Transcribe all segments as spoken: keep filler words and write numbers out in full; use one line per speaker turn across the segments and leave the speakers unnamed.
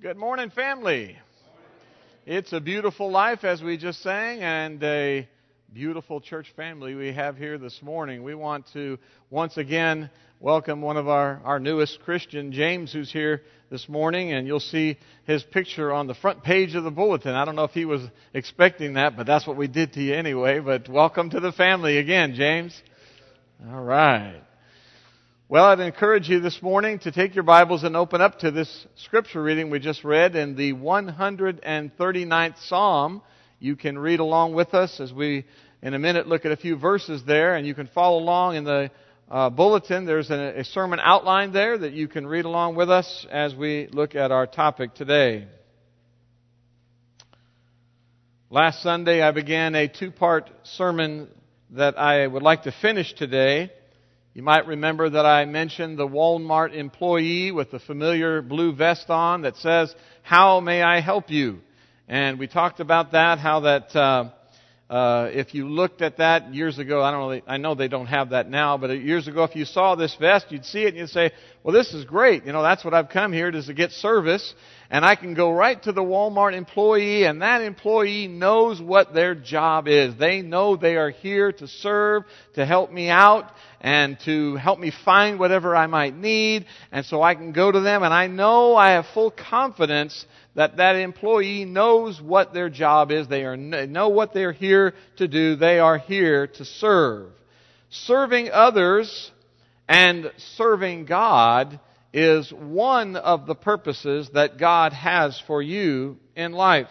Good morning, family. It's a beautiful life, as we just sang, and a beautiful church family we have here this morning. We want to once again welcome one of our, our newest Christian, James, who's here this morning, and you'll see his picture on the front page of the bulletin. I don't know if he was expecting that, but that's what we did to you anyway. But welcome to the family again, James. All right. Well, I'd encourage you this morning to take your Bibles and open up to this scripture reading we just read in the one hundred thirty-ninth Psalm. You can read along with us as we, in a minute, look at a few verses there, and you can follow along in the uh, bulletin. There's a, a sermon outline there that you can read along with us as we look at our topic today. Last Sunday, I began a two-part sermon that I would like to finish today. You might remember that I mentioned the Walmart employee with the familiar blue vest on that says, "How may I help you?" And we talked about that, how that uh, uh, if you looked at that years ago, I don't know, I know they don't have that now, but years ago, if you saw this vest, you'd see it and you'd say, "Well, this is great. You know, that's what I've come here to, is to get service." And I can go right to the Walmart employee, and that employee knows what their job is. They know they are here to serve, to help me out, and to help me find whatever I might need. And so I can go to them, and I know I have full confidence that that employee knows what their job is. They are know what they're here to do. They are here to serve. Serving others and serving God is one of the purposes that God has for you in life.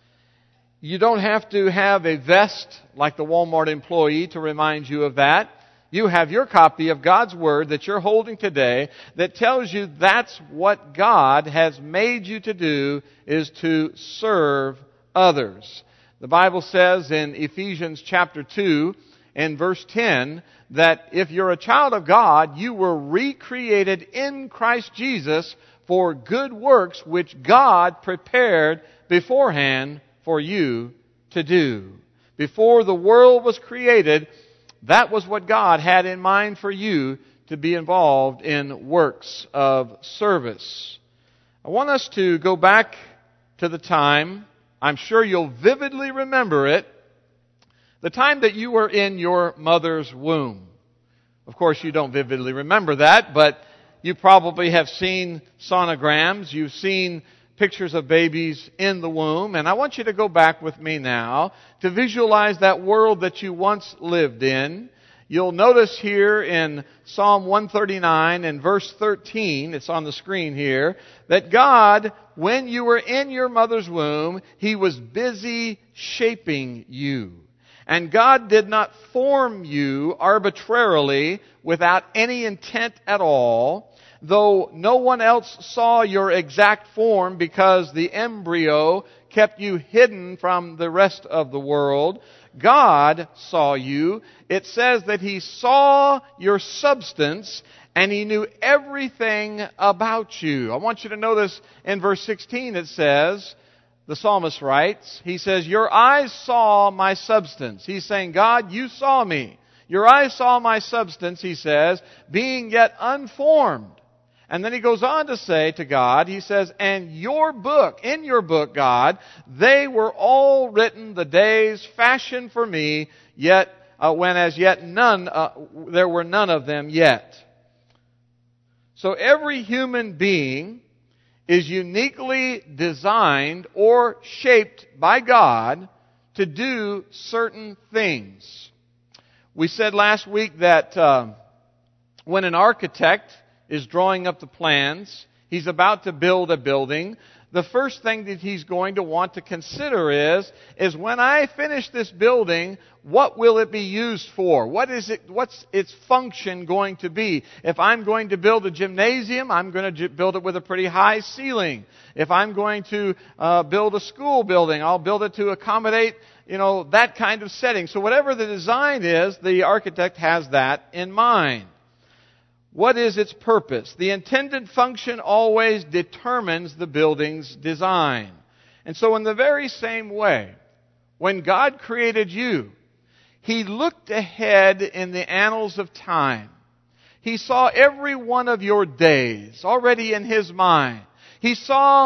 You don't have to have a vest like the Walmart employee to remind you of that. You have your copy of God's Word that you're holding today that tells you that's what God has made you to do, is to serve others. The Bible says in Ephesians chapter two and verse ten that if you're a child of God, you were recreated in Christ Jesus for good works which God prepared beforehand for you to do. Before the world was created, that was what God had in mind for you, to be involved in works of service. I want us to go back to the time, I'm sure you'll vividly remember it, the time that you were in your mother's womb. Of course, you don't vividly remember that, but you probably have seen sonograms, you've seen pictures of babies in the womb, and I want you to go back with me now to visualize that world that you once lived in. You'll notice here in Psalm one thirty-nine and verse thirteen, it's on the screen here, that God, when you were in your mother's womb, He was busy shaping you. And God did not form you arbitrarily without any intent at all, though no one else saw your exact form because the embryo kept you hidden from the rest of the world. God saw you. It says that He saw your substance and He knew everything about you. I want you to notice in verse sixteen it says, the psalmist writes, he says, "Your eyes saw my substance." He's saying, God, you saw me. Your eyes saw my substance, he says, being yet unformed. And then he goes on to say to God, he says, "And your book, in your book, God, they were all written, the days fashioned for me, yet uh, when as yet none, uh, there were none of them yet." So every human being is uniquely designed or shaped by God to do certain things. We said last week that uh, when an architect is drawing up the plans, he's about to build a building, the first thing that he's going to want to consider is, is when I finish this building, what will it be used for? What is it, what's its function going to be? If I'm going to build a gymnasium, I'm going to build it with a pretty high ceiling. If I'm going to uh, build a school building, I'll build it to accommodate, you know, that kind of setting. So whatever the design is, the architect has that in mind. What is its purpose? The intended function always determines the building's design. And so in the very same way, when God created you, He looked ahead in the annals of time. He saw every one of your days already in His mind. He saw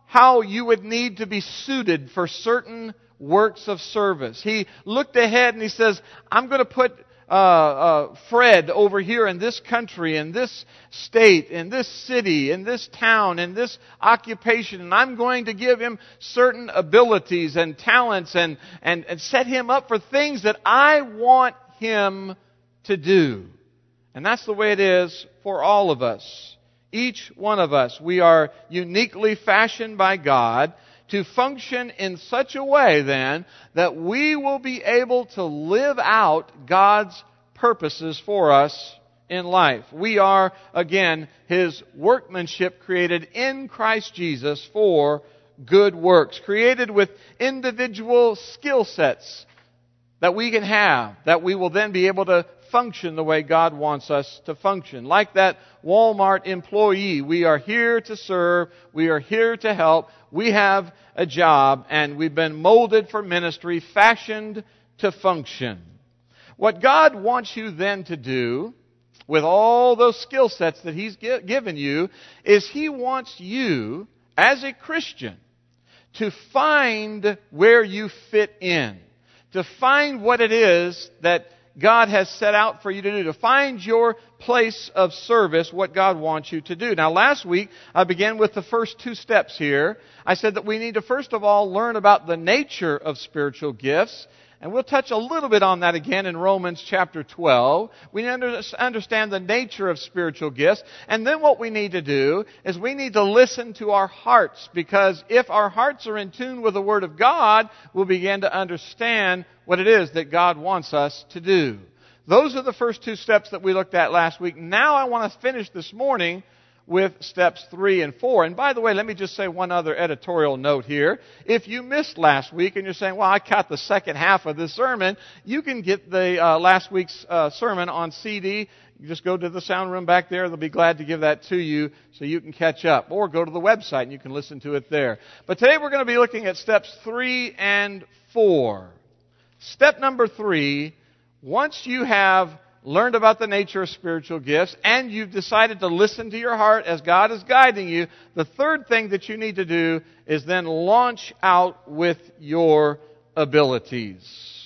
how you would need to be suited for certain works of service. He looked ahead and he says, I'm going to put uh, uh, Fred over here in this country, in this state, in this city, in this town, in this occupation, and I'm going to give him certain abilities and talents and, and, and set him up for things that I want him to do. And that's the way it is for all of us. Each one of us, we are uniquely fashioned by God to function in such a way, then, that we will be able to live out God's purposes for us in life. We are, again, His workmanship created in Christ Jesus for good works, created with individual skill sets that we can have, that we will then be able to function the way God wants us to function. Like that Walmart employee, we are here to serve, we are here to help, we have a job, and we've been molded for ministry, fashioned to function. What God wants you then to do, with all those skill sets that He's given you, is He wants you, as a Christian, to find where you fit in, to find what it is that God has set out for you to do, to find your place of service, what God wants you to do. Now, last week, I began with the first two steps here. I said that we need to, first of all, learn about the nature of spiritual gifts. And we'll touch a little bit on that again in Romans chapter twelve. We need to understand the nature of spiritual gifts. And then what we need to do is we need to listen to our hearts. Because if our hearts are in tune with the Word of God, we'll begin to understand what it is that God wants us to do. Those are the first two steps that we looked at last week. Now I want to finish this morning with steps three and four. And by the way, let me just say one other editorial note here. If you missed last week and you're saying, well, I caught the second half of this sermon, you can get the uh, last week's uh, sermon on C D. You just go to the sound room back there. They'll be glad to give that to you so you can catch up. Or go to the website and you can listen to it there. But today we're going to be looking at steps three and four. Step number three, once you have learned about the nature of spiritual gifts, and you've decided to listen to your heart as God is guiding you, the third thing that you need to do is then launch out with your abilities.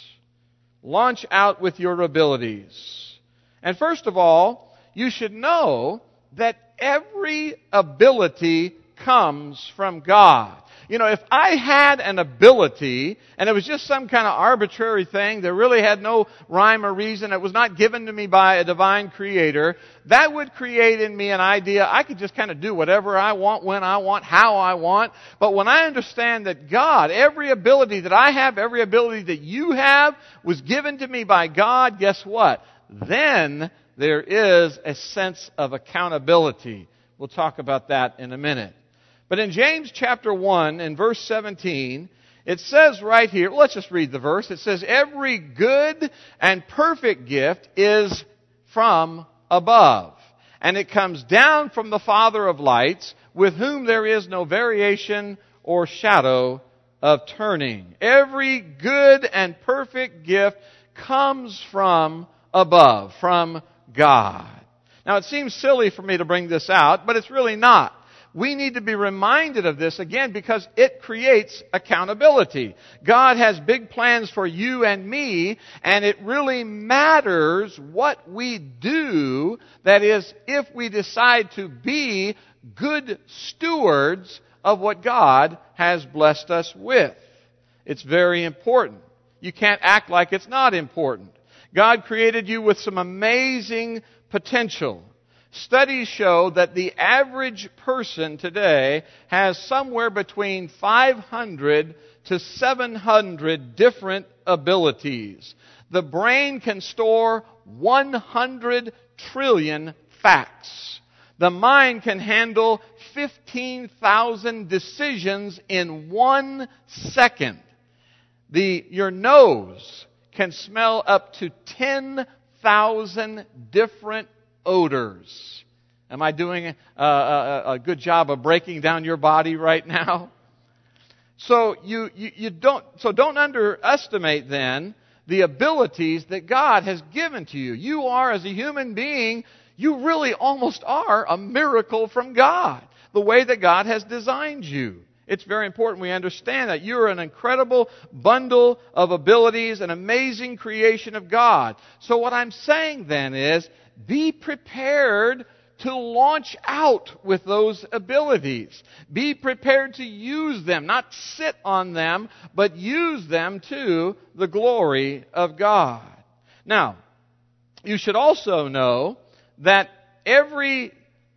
Launch out with your abilities. And first of all, you should know that every ability comes from God. You know, if I had an ability, and it was just some kind of arbitrary thing that really had no rhyme or reason, it was not given to me by a divine creator, that would create in me an idea I could just kind of do whatever I want, when I want, how I want. But when I understand that God, every ability that I have, every ability that you have, was given to me by God, guess what? Then there is a sense of accountability. We'll talk about that in a minute. But in James chapter one, in verse seventeen, it says right here, let's just read the verse. It says, every good and perfect gift is from above, and it comes down from the Father of lights, with whom there is no variation or shadow of turning. Every good and perfect gift comes from above, from God. Now, it seems silly for me to bring this out, but it's really not. We need to be reminded of this again because it creates accountability. God has big plans for you and me, and it really matters what we do. That is, if we decide to be good stewards of what God has blessed us with. It's very important. You can't act like it's not important. God created you with some amazing potential. Studies show that the average person today has somewhere between five hundred to seven hundred different abilities. The brain can store one hundred trillion facts. The mind can handle fifteen thousand decisions in one second. The, your nose can smell up to ten thousand different odors. Am I doing a, a, a good job of breaking down your body right now? So you, you, you don't so don't underestimate then the abilities that God has given to you. You are, as a human being, you really almost are a miracle from God. The way that God has designed you. It's very important we understand that you're an incredible bundle of abilities, an amazing creation of God. So what I'm saying then is, be prepared to launch out with those abilities. Be prepared to use them, not sit on them, but use them to the glory of God. Now, you should also know that every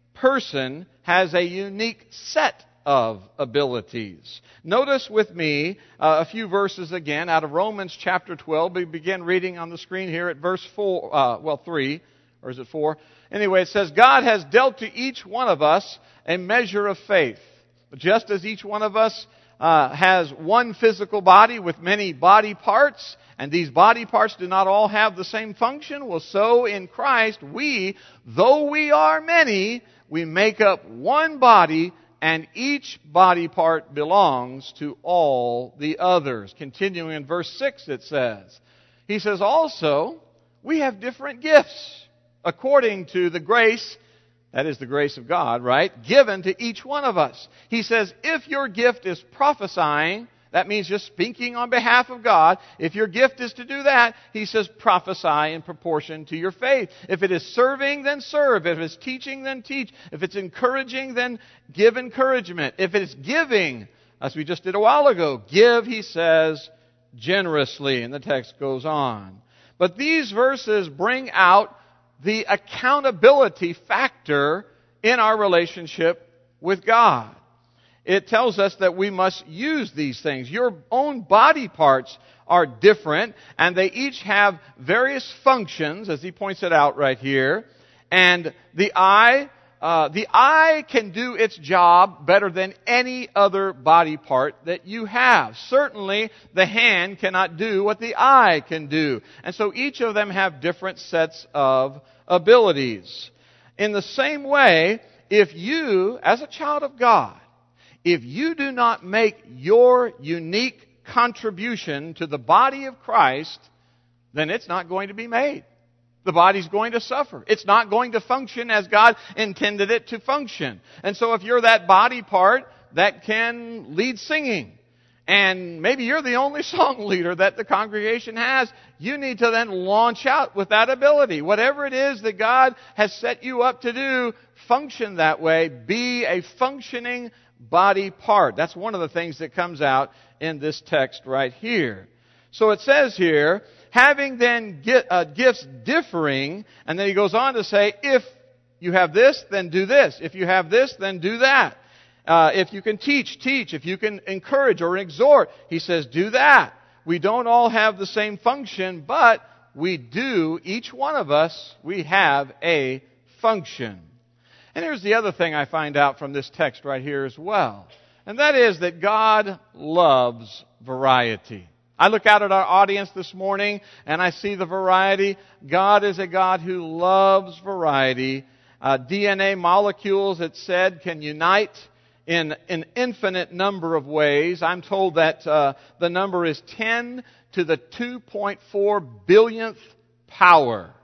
person has a unique set of abilities. Notice with me uh, a few verses again out of Romans chapter twelve. We begin reading on the screen here at verse four, uh, well, three, or is it four? Anyway, it says, God has dealt to each one of us a measure of faith. Just as each one of us uh, has one physical body with many body parts, and these body parts do not all have the same function, well, so in Christ, we, though we are many, we make up one body, and each body part belongs to all the others. Continuing in verse six, it says, he says, also, we have different gifts according to the grace, that is the grace of God, right, given to each one of us. He says, if your gift is prophesying, that means just speaking on behalf of God. If your gift is to do that, he says, prophesy in proportion to your faith. If it is serving, then serve. If it's teaching, then teach. If it's encouraging, then give encouragement. If it's giving, as we just did a while ago, give, he says, generously. And the text goes on. But these verses bring out the accountability factor in our relationship with God. It tells us that we must use these things. Your own body parts are different, and they each have various functions, as he points it out right here. And the eye, uh, the eye can do its job better than any other body part that you have. Certainly, the hand cannot do what the eye can do. And so each of them have different sets of abilities. In the same way, if you, as a child of God, if you do not make your unique contribution to the body of Christ, then it's not going to be made. The body's going to suffer. It's not going to function as God intended it to function. And so if you're that body part that can lead singing, and maybe you're the only song leader that the congregation has, you need to then launch out with that ability. Whatever it is that God has set you up to do, function that way. Be a functioning body part. That's one of the things that comes out in this text right here. So it says here, having then uh, gifts differing, and then he goes on to say, if you have this, then do this. If you have this, then do that. Uh, if you can teach, teach. If you can encourage or exhort, he says, do that. We don't all have the same function, but we do, each one of us, we have a function. And here's the other thing I find out from this text right here as well. And that is that God loves variety. I look out at our audience this morning and I see the variety. God is a God who loves variety. Uh, D N A molecules, it said, can unite in an infinite number of ways. I'm told that uh, the number is ten to the two point four billionth power.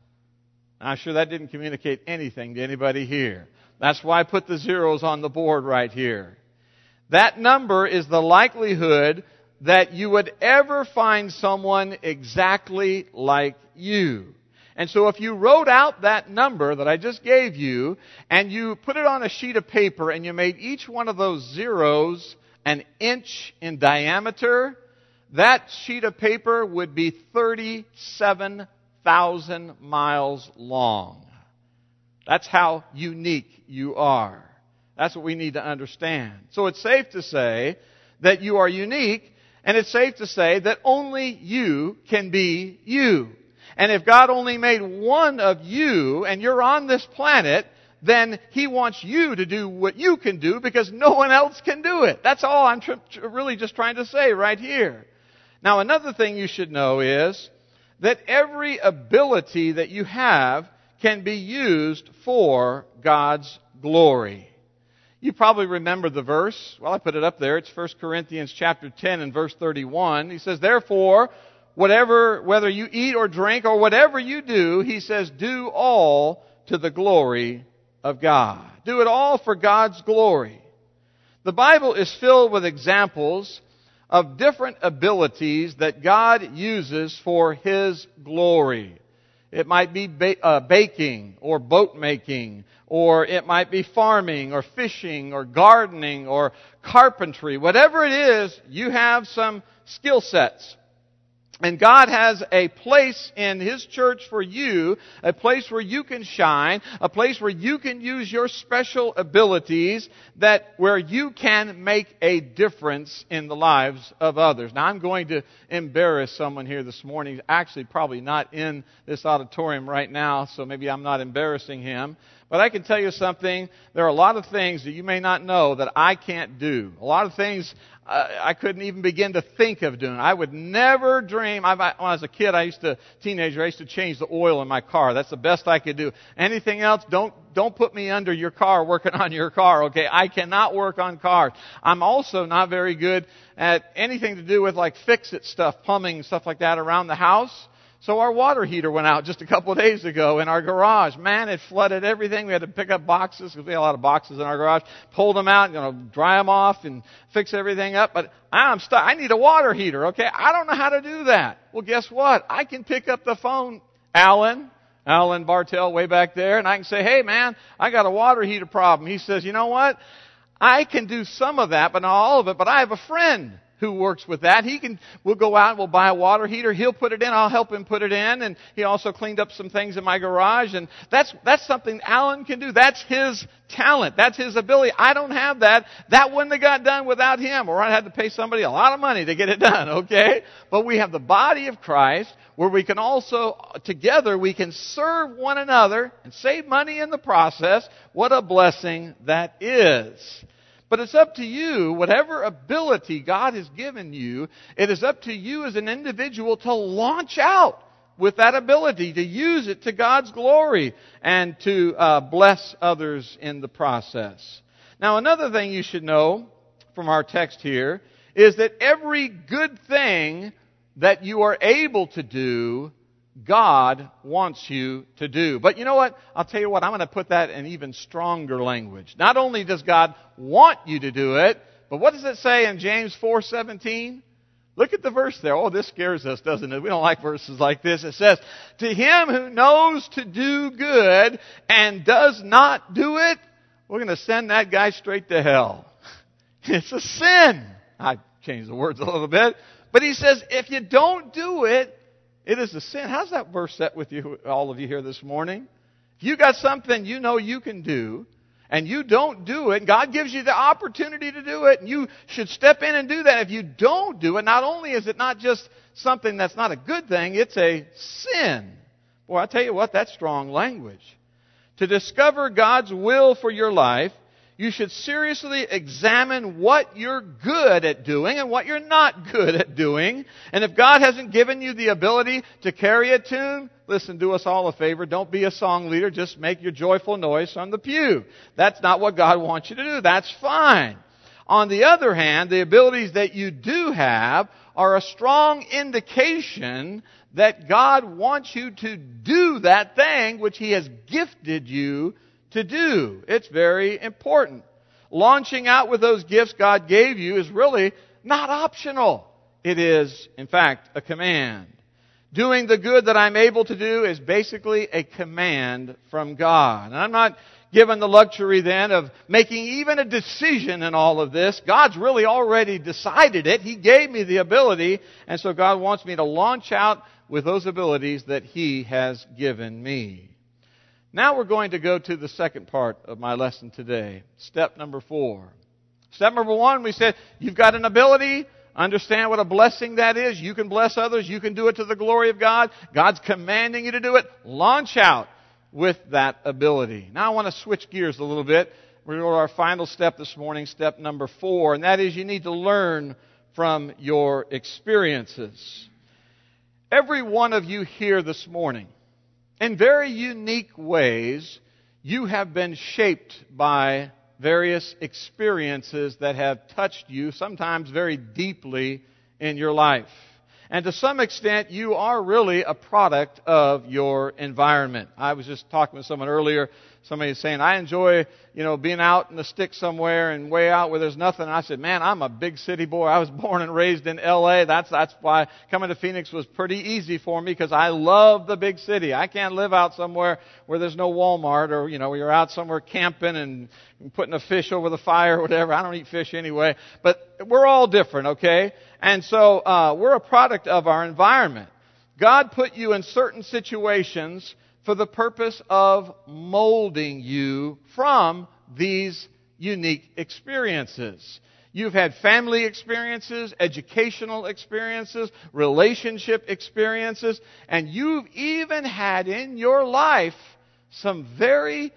I'm sure that didn't communicate anything to anybody here. That's why I put the zeros on the board right here. That number is the likelihood that you would ever find someone exactly like you. And so if you wrote out that number that I just gave you, and you put it on a sheet of paper, and you made each one of those zeros an inch in diameter, that sheet of paper would be thirty-seven thousand miles long. That's how unique you are. That's what we need to understand. So it's safe to say that you are unique, and it's safe to say that only you can be you. And if God only made one of you, and you're on this planet, then He wants you to do what you can do because no one else can do it. That's all I'm tr- tr- really just trying to say right here. Now, another thing you should know is that every ability that you have can be used for God's glory. You probably remember the verse. Well, I put it up there. It's First Corinthians chapter ten and verse thirty-one. He says, therefore, whatever, whether you eat or drink or whatever you do, he says, do all to the glory of God. Do it all for God's glory. The Bible is filled with examples of different abilities that God uses for His glory. It might be ba- uh, baking or boat making, or it might be farming or fishing or gardening or carpentry. Whatever it is, you have some skill sets. And God has a place in His church for you, a place where you can shine, a place where you can use your special abilities, that where you can make a difference in the lives of others. Now, I'm going to embarrass someone here this morning. He's actually probably not in this auditorium right now, so maybe I'm not embarrassing him. But I can tell you something, there are a lot of things that you may not know that I can't do. A lot of things uh, I couldn't even begin to think of doing. I would never dream. I, when I was a kid, I used to, teenager, I used to change the oil in my car. That's the best I could do. Anything else, don't, don't put me under your car working on your car, okay? I cannot work on cars. I'm also not very good at anything to do with like fix-it stuff, plumbing, stuff like that around the house. So our water heater went out just a couple of days ago in our garage. Man, it flooded everything. We had to pick up boxes because we had a lot of boxes in our garage. Pulled them out, you know, dry them off and fix everything up. But I'm stuck. I need a water heater, okay? I don't know how to do that. Well, guess what? I can pick up the phone, Alan, Alan Bartell way back there, and I can say, hey, man, I got a water heater problem. He says, you know what? I can do some of that, but not all of it. But I have a friend who works with that. He can, we'll go out and we'll buy a water heater. He'll put it in. I'll help him put it in. And he also cleaned up some things in my garage. And that's, that's something Alan can do. That's his talent. That's his ability. I don't have that. That wouldn't have got done without him, or I'd have to pay somebody a lot of money to get it done, okay? But we have the body of Christ where we can also, together, we can serve one another and save money in the process. What a blessing that is. But it's up to you, whatever ability God has given you, it is up to you as an individual to launch out with that ability, to use it to God's glory and to uh, bless others in the process. Now, another thing you should know from our text here is that every good thing that you are able to do, God wants you to do. But you know what? I'll tell you what, I'm going to put that in even stronger language. Not only does God want you to do it, but what does it say in James four seventeen? Look at the verse there. Oh, this scares us, doesn't it? We don't like verses like this. It says, to him who knows to do good and does not do it, we're going to send that guy straight to hell. It's a sin. I changed the words a little bit. But he says, if you don't do it, it is a sin. How's that verse set with you, all of you here this morning? If you got something you know you can do, and you don't do it, God gives you the opportunity to do it, and you should step in and do that. If you don't do it, not only is it not just something that's not a good thing, it's a sin. Boy, I tell you what, that's strong language. To discover God's will for your life, you should seriously examine what you're good at doing and what you're not good at doing. And if God hasn't given you the ability to carry a tune, listen, do us all a favor. Don't be a song leader. Just make your joyful noise from the pew. That's not what God wants you to do. That's fine. On the other hand, the abilities that you do have are a strong indication that God wants you to do that thing which He has gifted you to do. It's very important. Launching out with those gifts God gave you is really not optional. It is, in fact, a command. Doing the good that I'm able to do is basically a command from God. And I'm not given the luxury then of making even a decision in all of this. God's really already decided it. He gave me the ability, and so God wants me to launch out with those abilities that He has given me. Now we're going to go to the second part of my lesson today. Step number four. Step number one, we said, you've got an ability. Understand what a blessing that is. You can bless others. You can do it to the glory of God. God's commanding you to do it. Launch out with that ability. Now I want to switch gears a little bit. We're going to go to our final step this morning, step number four. And that is you need to learn from your experiences. Every one of you here this morning, in very unique ways, you have been shaped by various experiences that have touched you, sometimes very deeply in your life. And to some extent, you are really a product of your environment. I was just talking with someone earlier. somebody saying, I enjoy, you know, being out in the sticks somewhere and way out where there's nothing. And I said, man, I'm a big city boy. I was born and raised in L A. That's, that's why coming to Phoenix was pretty easy for me, because I love the big city. I can't live out somewhere where there's no Walmart, or, you know, where you're out somewhere camping and putting a fish over the fire or whatever. I don't eat fish anyway. But we're all different, okay? And so uh, we're a product of our environment. God put you in certain situations for the purpose of molding you from these unique experiences. You've had family experiences, educational experiences, relationship experiences, and you've even had in your life some very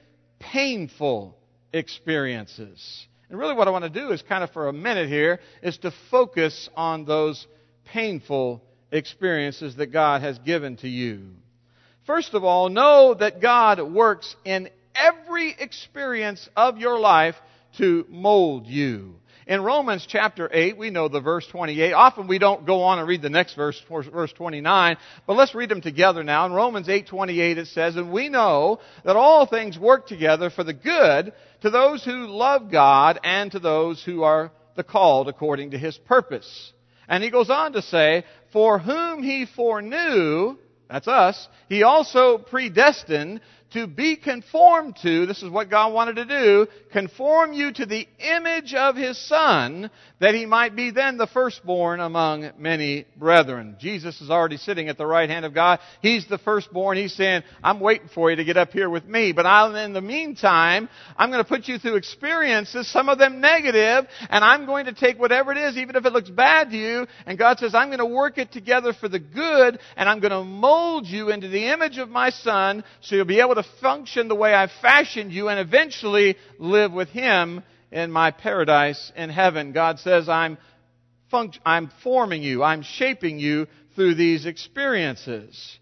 painful experiences. And really what I want to do is kind of for a minute here is to focus on those painful experiences that God has given to you. First of all, know that God works in every experience of your life to mold you. In Romans chapter eight, we know the verse twenty-eight. Often we don't go on and read the next verse, verse twenty-nine, but let's read them together now. In Romans eight twenty-eight it says, and we know that all things work together for the good to those who love God and to those who are the called according to His purpose. And he goes on to say, for whom He foreknew, that's us, He also predestined to be conformed to, this is what God wanted to do, conform you to the image of His Son, that He might be then the firstborn among many brethren. Jesus is already sitting at the right hand of God. He's the firstborn. He's saying, I'm waiting for you to get up here with me. But I'll, in the meantime, I'm going to put you through experiences, some of them negative, and I'm going to take whatever it is, even if it looks bad to you, and God says, I'm going to work it together for the good, and I'm going to mold you into the image of my Son, so you'll be able to function the way I've fashioned you, and eventually live with Him in my paradise in heaven. God says, I'm func- I'm forming you, I'm shaping you through these experiences.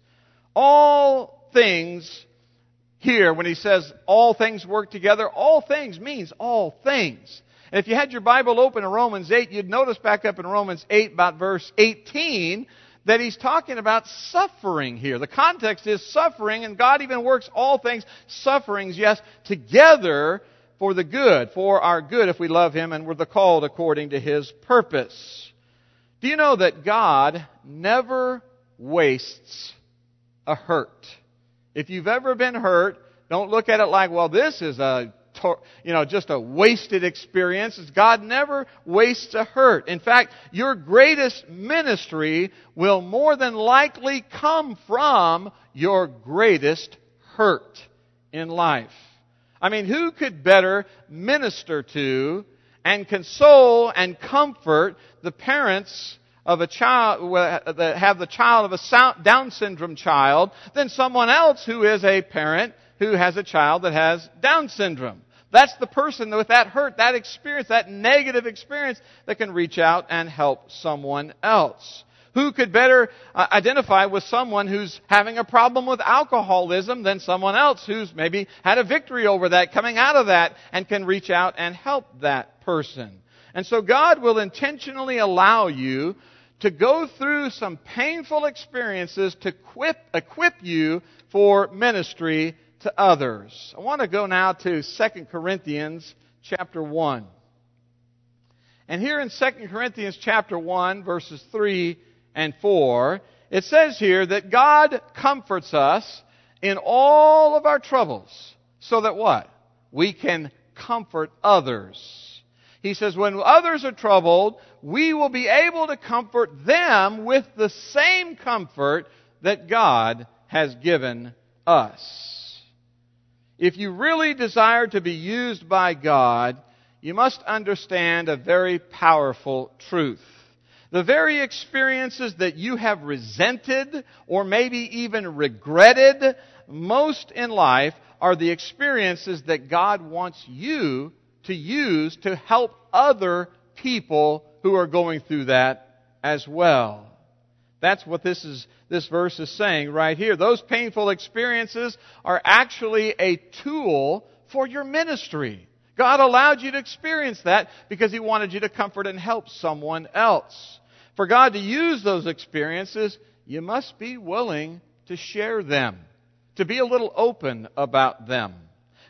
All things here, when He says all things work together, all things means all things. And if you had your Bible open in Romans eight, you'd notice back up in Romans eight about verse eighteen, that he's talking about suffering here. The context is suffering, and God even works all things, sufferings, yes, together for the good, for our good if we love Him and we're the called according to His purpose. Do you know that God never wastes a hurt? If you've ever been hurt, don't look at it like, well, this is a you know, just a wasted experience. God never wastes a hurt. In fact, your greatest ministry will more than likely come from your greatest hurt in life. I mean, who could better minister to and console and comfort the parents of a child that have the child of a Down syndrome child than someone else who is a parent who has a child that has Down syndrome? That's the person with that hurt, that experience, that negative experience that can reach out and help someone else. Who could better uh, identify with someone who's having a problem with alcoholism than someone else who's maybe had a victory over that, coming out of that, and can reach out and help that person? And so God will intentionally allow you to go through some painful experiences to equip, equip you for ministry to others. I want to go now to Second Corinthians chapter one. And here in Second Corinthians chapter one, verses three and four, it says here that God comforts us in all of our troubles, so that what? We can comfort others. He says, when others are troubled, we will be able to comfort them with the same comfort that God has given us. If you really desire to be used by God, you must understand a very powerful truth. The very experiences that you have resented or maybe even regretted most in life are the experiences that God wants you to use to help other people who are going through that as well. That's what this is. This verse is saying right here. Those painful experiences are actually a tool for your ministry. God allowed you to experience that because He wanted you to comfort and help someone else. For God to use those experiences, you must be willing to share them, to be a little open about them.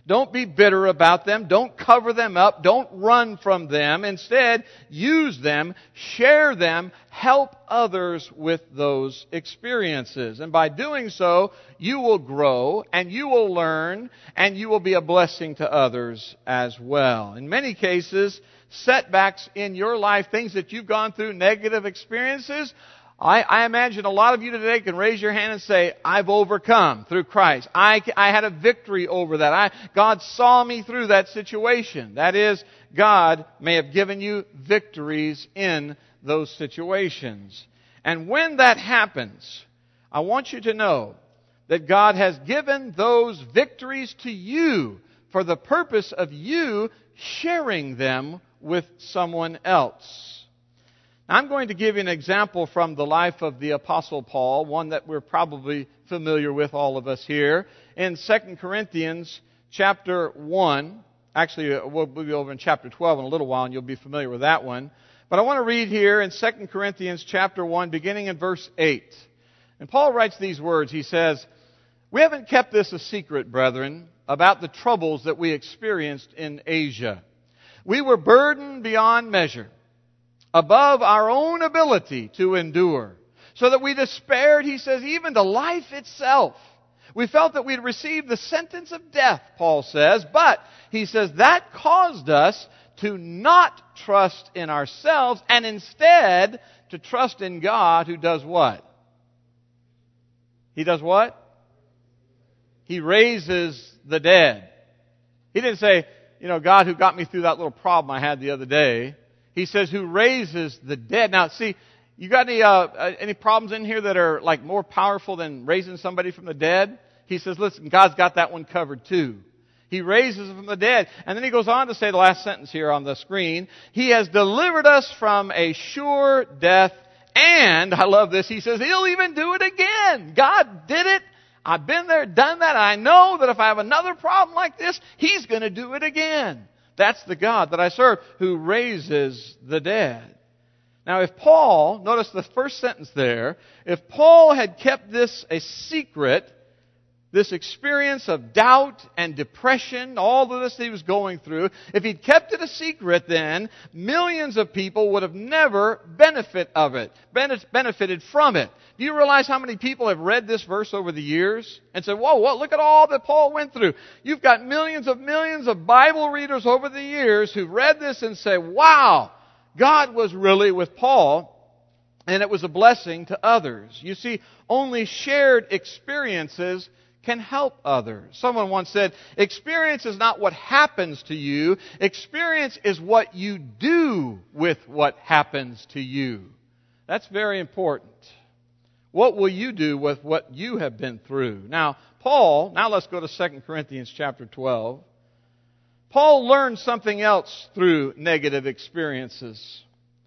Don't be bitter about them. Don't cover them up. Don't run from them. Instead, use them, share them, help others with those experiences. And by doing so, you will grow and you will learn and you will be a blessing to others as well. In many cases, setbacks in your life, things that you've gone through, negative experiences, I, I imagine a lot of you today can raise your hand and say, I've overcome through Christ. I, I had a victory over that. I, God saw me through that situation. That is, God may have given you victories in those situations. And when that happens, I want you to know that God has given those victories to you for the purpose of you sharing them with someone else. Now, I'm going to give you an example from the life of the Apostle Paul, one that we're probably familiar with, all of us here. In Second Corinthians chapter one, actually we'll be over in chapter twelve in a little while and you'll be familiar with that one. But I want to read here in Second Corinthians chapter one, beginning in verse eight. And Paul writes these words. He says, "We haven't kept this a secret, brethren, about the troubles that we experienced in Asia. We were burdened beyond measure, above our own ability to endure, so that we despaired," he says, "even to life itself. We felt that we'd received the sentence of death," Paul says, "but," he says, "that caused us to not trust in ourselves and instead to trust in God who does what? He does what? He raises the dead." He didn't say, you know, God who got me through that little problem I had the other day. He says, who raises the dead. Now, see, you got any uh, any problems in here that are like more powerful than raising somebody from the dead? He says, listen, God's got that one covered too. He raises them from the dead. And then he goes on to say the last sentence here on the screen. He has delivered us from a sure death. And, I love this, he says, He'll even do it again. God did it. I've been there, done that. I know that if I have another problem like this, He's going to do it again. That's the God that I serve, who raises the dead. Now, if Paul, notice the first sentence there, if Paul had kept this a secret, this experience of doubt and depression, all of this he was going through, if he'd kept it a secret, then millions of people would have never benefit of it, benefited from it. Do you realize how many people have read this verse over the years and said, whoa, whoa, look at all that Paul went through. You've got millions of millions of Bible readers over the years who've read this and say, wow, God was really with Paul, and it was a blessing to others. You see, only shared experiences can help others. Someone once said, experience is not what happens to you. Experience is what you do with what happens to you. That's very important. What will you do with what you have been through? Now, Paul, now let's go to Second Corinthians chapter twelve. Paul learned something else through negative experiences.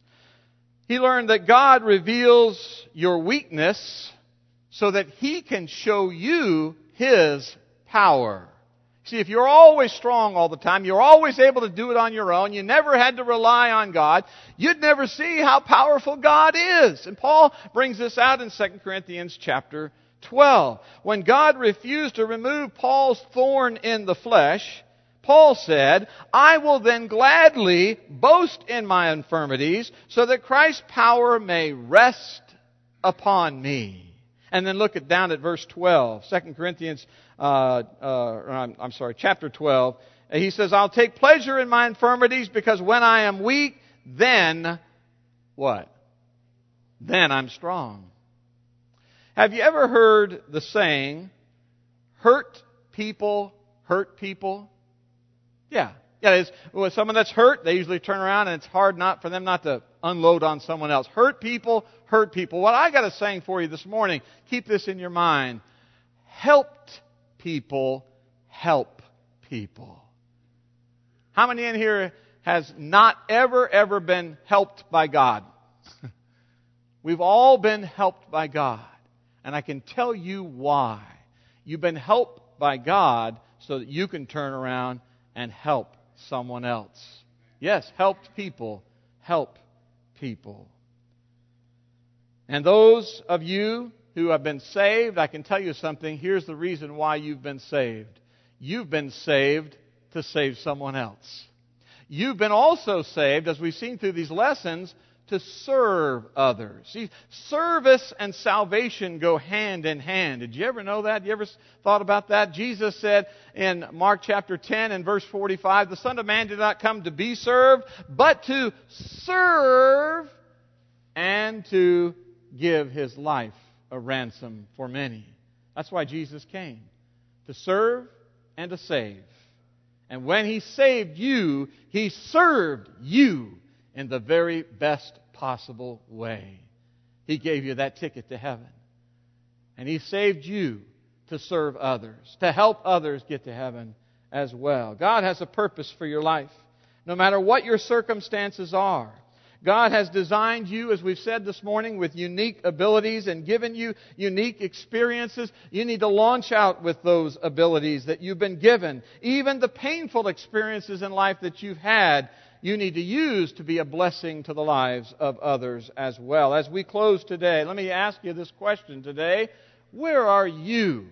He learned that God reveals your weakness so that He can show you His power. See, if you're always strong all the time, you're always able to do it on your own, you never had to rely on God, you'd never see how powerful God is. And Paul brings this out in Second Corinthians chapter twelve. When God refused to remove Paul's thorn in the flesh, Paul said, I will then gladly boast in my infirmities so that Christ's power may rest upon me. And then look at down at verse twelve, Second Corinthians, uh, uh, I'm, I'm sorry, chapter twelve. He says, I'll take pleasure in my infirmities because when I am weak, then what? Then I'm strong. Have you ever heard the saying, hurt people hurt people? Yeah. Yeah, it's, when someone that's hurt, they usually turn around and it's hard not for them not to unload on someone else. Hurt people, hurt people. Well, I got a saying for you this morning. Keep this in your mind. Helped people help people. How many in here has not ever, ever been helped by God? We've all been helped by God. And I can tell you why. You've been helped by God so that you can turn around and help someone else. Yes, helped people help people. And those of you who have been saved, I can tell you something. Here's the reason why you've been saved. You've been saved to save someone else. You've been also saved, as we've seen through these lessons, to serve others. See, service and salvation go hand in hand. Did you ever know that? You ever thought about that? Jesus said in Mark chapter ten and verse forty-five, the Son of Man did not come to be served, but to serve and to give His life a ransom for many. That's why Jesus came, to serve and to save. And when He saved you, He served you in the very best possible way. He gave you that ticket to heaven. And He saved you to serve others, to help others get to heaven as well. God has a purpose for your life, no matter what your circumstances are. God has designed you, as we've said this morning, with unique abilities and given you unique experiences. You need to launch out with those abilities that you've been given. Even the painful experiences in life that you've had, you need to use to be a blessing to the lives of others as well. As we close today, let me ask you this question today. Where are you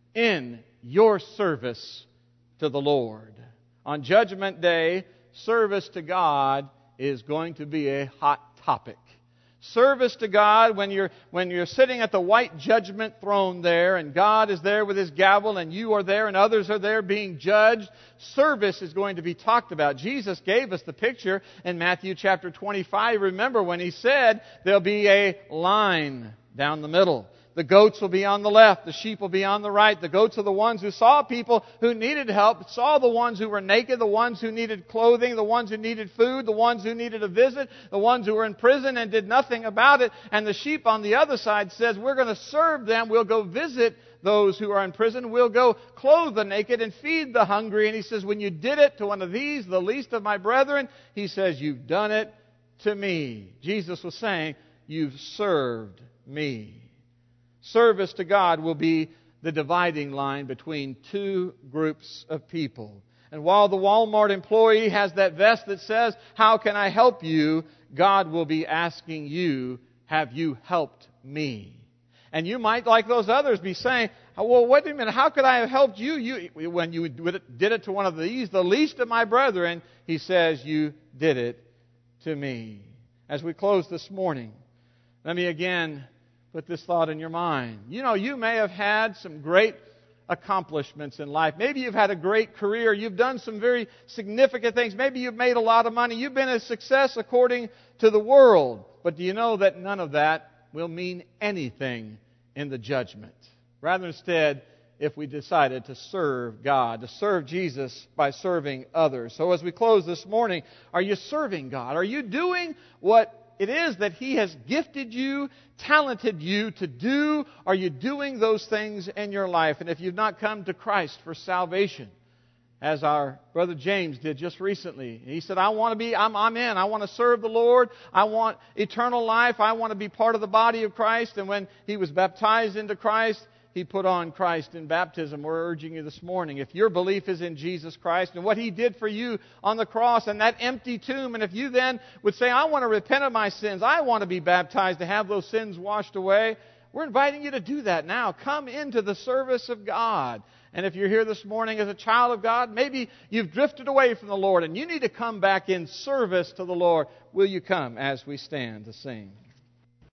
in your service to the Lord? On Judgment Day, service to God is going to be a hot topic. Service to God, when you're, when you're sitting at the white judgment throne there, and God is there with His gavel, and you are there, and others are there being judged, service is going to be talked about. Jesus gave us the picture in Matthew chapter twenty-five. Remember when He said there'll be a line down the middle. The goats will be on the left. The sheep will be on the right. The goats are the ones who saw people who needed help, saw the ones who were naked, the ones who needed clothing, the ones who needed food, the ones who needed a visit, the ones who were in prison and did nothing about it. And the sheep on the other side says, we're going to serve them. We'll go visit those who are in prison. We'll go clothe the naked and feed the hungry. And He says, when you did it to one of these, the least of my brethren, He says, you've done it to me. Jesus was saying, you've served me. Service to God will be the dividing line between two groups of people. And while the Walmart employee has that vest that says, how can I help you? God will be asking you, have you helped me? And you might, like those others, be saying, well, wait a minute, how could I have helped you? you when you did it to one of these, the least of my brethren, He says, you did it to me. As we close this morning, let me again put this thought in your mind. You know, you may have had some great accomplishments in life. Maybe you've had a great career. You've done some very significant things. Maybe you've made a lot of money. You've been a success according to the world. But do you know that none of that will mean anything in the judgment? Rather, instead, if we decided to serve God, to serve Jesus by serving others. So as we close this morning, are you serving God? Are you doing what it is that He has gifted you, talented you to do? Are you doing those things in your life? And if you've not come to Christ for salvation, as our brother James did just recently, he said, I want to be, I'm, I'm in. I want to serve the Lord. I want eternal life. I want to be part of the body of Christ. And when he was baptized into Christ, he put on Christ in baptism. We're urging you this morning, if your belief is in Jesus Christ and what He did for you on the cross and that empty tomb, and if you then would say, I want to repent of my sins, I want to be baptized to have those sins washed away, we're inviting you to do that now. Come into the service of God. And if you're here this morning as a child of God, maybe you've drifted away from the Lord and you need to come back in service to the Lord. Will you come as we stand to sing?